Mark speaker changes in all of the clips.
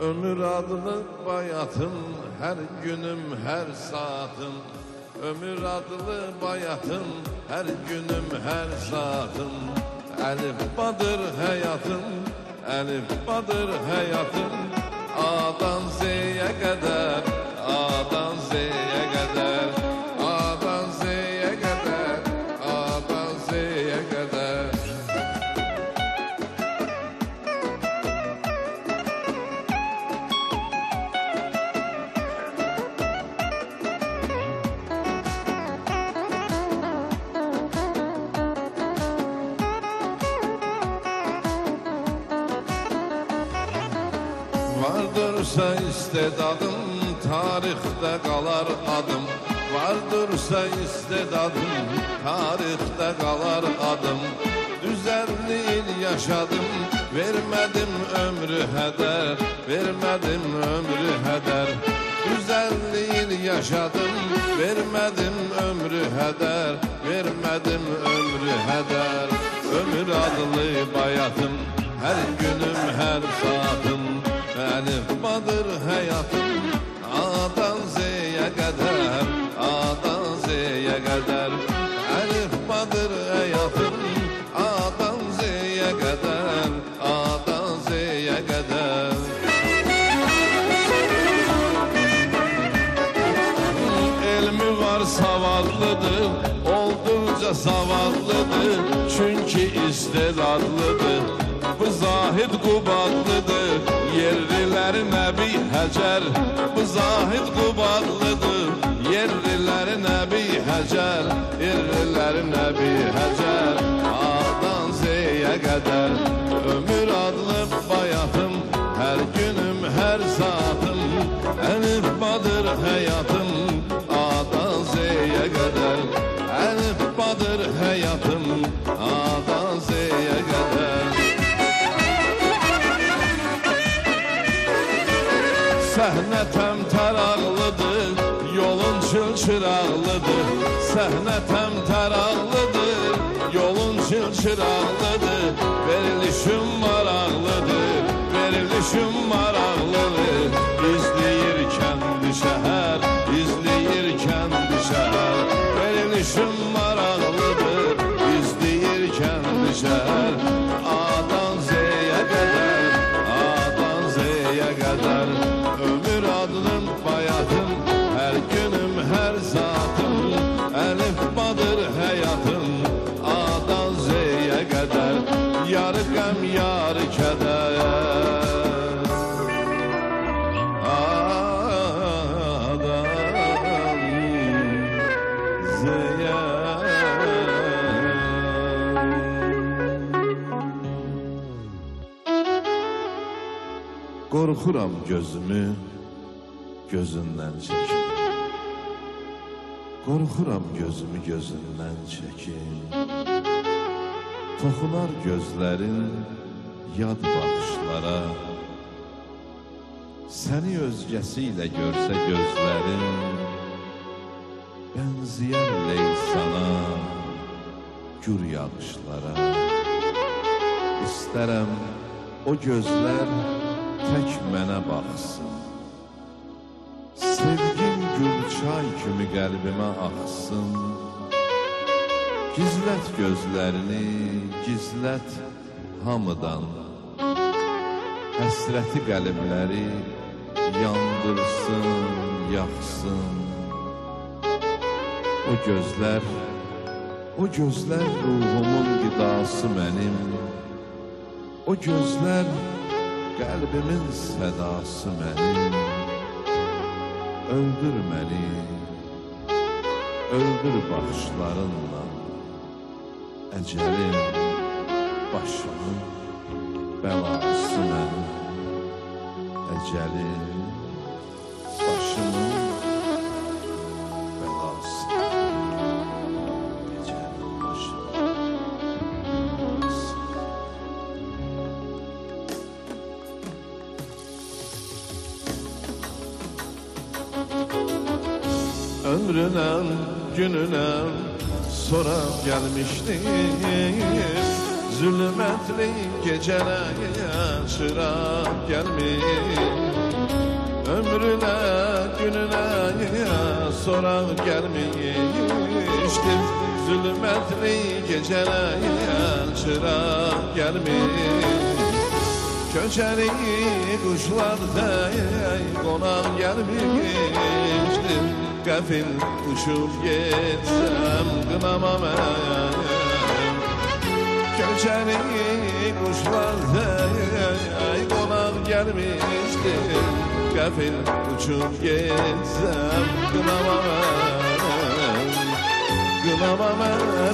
Speaker 1: Ömür adlı bayatım, her günüm her saatim. Ömür adlı bayatım, her günüm her saatim. Elif badır hayatım, elif badır hayatım. A'dan Z'ye kadar, A'dan Z'ye kadar, A'dan Z'ye kadar, A'dan Z'ye kadar. Vardırsa istedadım, tarihte kalar adım. Vardırsa istedadım, tarihte kalar adım. 150 yıl yaşadım, vermedim ömrü heder, vermedim ömrü heder. 150 yıl yaşadım, vermedim ömrü heder, vermedim ömrü heder. Ömür adlı bayatım, her günüm her saatim. Elif badır hayatım, A'dan Z'ye kadar, A'dan Z'ye kadar. Elif badır hayatım, A'dan Z'ye kadar, A'dan Z'ye kadar. Elmi var savallıdır, oldukça savallıdır. Çünkü istedadlıdır, bu zahid Qubadlıdır. Yerlilerine bir hecer, bu zahid Qubadlıdır. Yerlilerine bir hecer, yerlilerine bir hecer. A'dan Z'ye kadar ömür adlı bayatım, her günüm her saatim. Elif badır hayatım, A'dan Z'ye kadar. Elif badır hayatım, A'dan Z'ye kadar. Səhne təmtəraqlıdır, yolun çılçıraqlıdır. Səhne təmtəraqlıdır, yolun çılçıraqlıdır. Verilişim maraqlıdır, verilişim maraqlıdır. İzləyir kəndi şəhər, izləyir kəndi şəhər. Verilişim maraqlıdır, izləyir kəndi şəhər. A'dan Z'ye kadar, A'dan Z'ye kadar. Ömür adlım bayatım, her günüm her saatim. Elif badır hayatım, A'dan Z'ye kadar. Yarı gam yarı keder, A'dan Z'ye. Qorxuram gözümü gözündən çəkim. Qorxuram gözümü gözündən çəkim. Toxunar gözlərin yad baxışlara. Səni özgəsiylə görsə gözlərin, bənziyər leysana, gür yağışlara. İstərəm o gözlər tək mənə baxsın. Sevgim gül çay kimi qəlbimə axsın. Gizlət gözlərini, gizlət hamıdan. Həsrəti qəlbləri yandırsın, yaxsın. O gözlər ruhumun qidası mənim. O gözlər qəlbimin sədası mənim. Öldür məni, öldür baxışlarınla. Əcəlim başımın bəlası mənim. Əcəlim başımın bəlası. Əcəlim başımın bəlası. Ömrünəm, gününəm sonra gelmiştim. Zulmetli gecelere çırak gelmiş. Ömrüne gününe soran gelmiştir. Zulmetli geceler çırak gelmiş. Köçeri kuşlarda konak gelmiştir. Gafil uçup gitsem kınamam ben. Köçeri kuşlarda konak gelmiştir. Gafil uçup gitsem kınamam ben. Kınamam ben,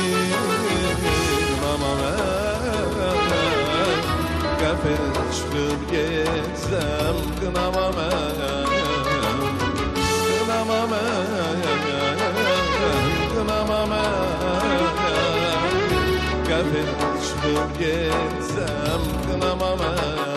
Speaker 1: kınamam ben. Gafil çıkıp gitsem kınamam ben. Kınamam ben, kınamam ben. Gafil çıkıp gitsem kınamam ben.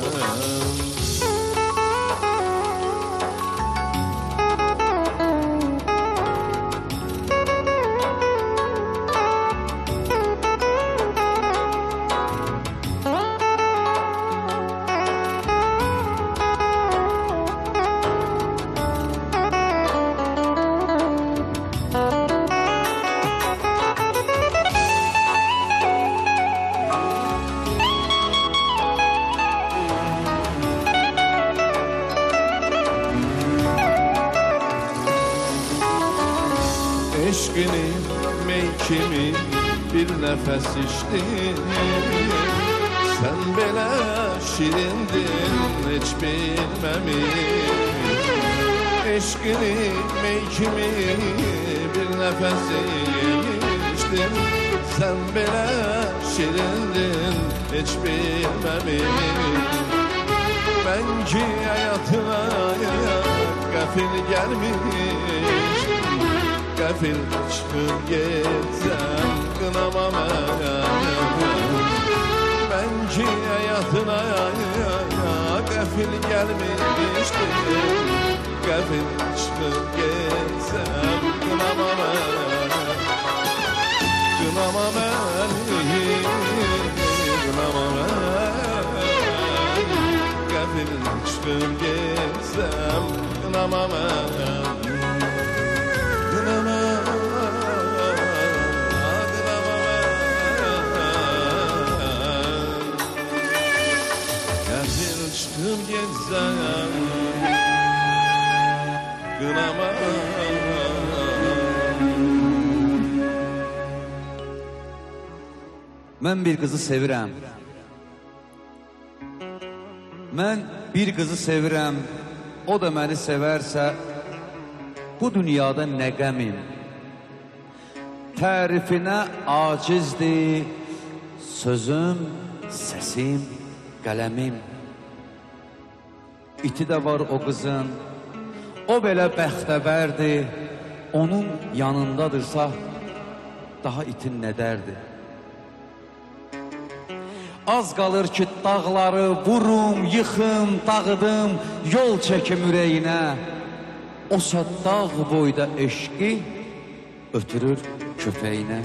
Speaker 1: Eşkini, meykimi bir nefes içtin. Sen belə şirindin, hiç bilmemiş. Eşkini, meykimi bir nefes içtin. Sen belə şirindin, hiç bilmemiş. Ben ki hayatına gafil gelmiş. Gafil çıkıp gitsem kınamam ben ki hayatına gafil gelmiştim. Gafil çıkıp gitsem kınamam kınamam kınamam gafil çıkıp gitsem kınamam Gafil çıkıp gitsem kınamam.
Speaker 2: Mən bir kızı sevirəm. Mən bir kızı sevirəm. O da məni sevərsə bu dünyada nə qəmim. Tərifinə acizdir sözüm, səsim, qələmim. İti də var o qızın, o belə bəxtəvərdir. Onun yanındadırsa daha itin nə dərdi. Az qalır ki dağları vurum, yıxım, dağıdım, yol çəkim ürəyinə. O dağ boyda eşqi ötürür köpəyinə.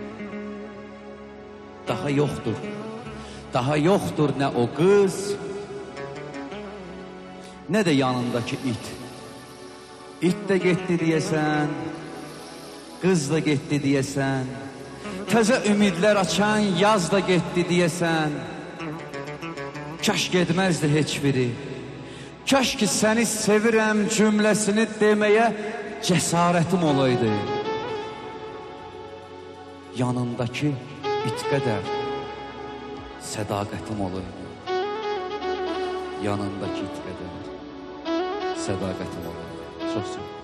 Speaker 2: Daha yoxdur nə o qız, nə də yanındakı it. İt də getdi deyəsən, qız da getdi deyəsən, təzə ümidlər açan yaz da getdi deyəsən. Kaş getməzdi heç biri. Kaş ki səni sevirəm cümlesini deməyə cəsarətim olaydı. Yanındakı it qədər sədaqətim olaydı. Yanındakı it qədər sədaqətim olaydı. Çox sağ ol.